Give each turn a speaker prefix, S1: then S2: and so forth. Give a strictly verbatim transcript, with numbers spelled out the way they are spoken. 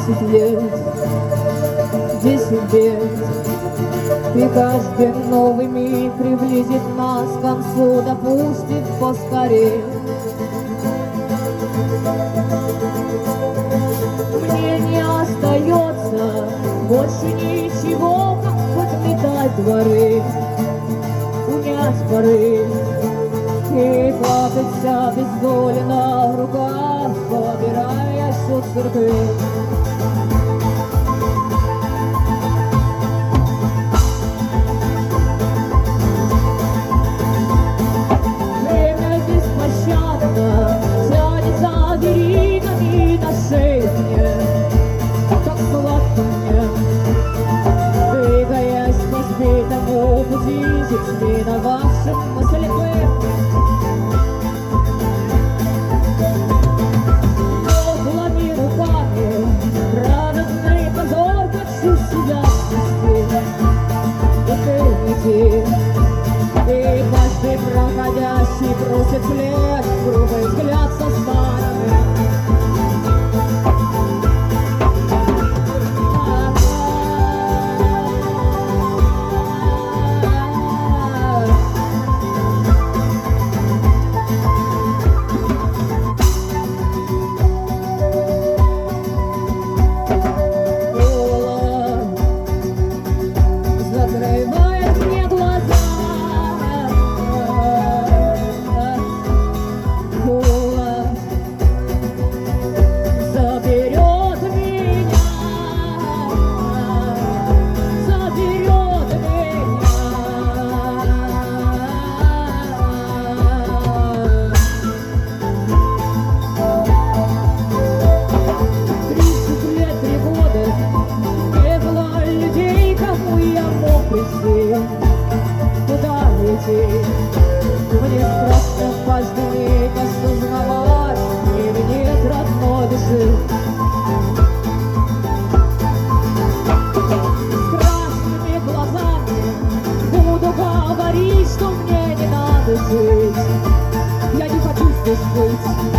S1: Десять лет, десять лет, и каждый новый миг приблизит нас к концу, допустит поскорее. Мне не остается больше ничего, как подметать дворы, унять поры и плакать обездоленно в руках, побираясь от церкви. Время беспощадно тянется веригами на шее мне, так сладко мне, двигаясь по сбитому пути, детьми на вашем слепым. Голыми руками радостный позор хочу себя снести и перейти. И каждый проходящий бросит вслед грубый взгляд со стороны. Закрывает мне глаза. Заберет меня, заберет меня. Тридцать лет, три года, не было людей, кому я мог прийти, куда идти. Мне страшно каждый миг осознавать, мир нет родной души. С красными глазами буду говорить, что мне не надо жить. Я не хочу здесь быть.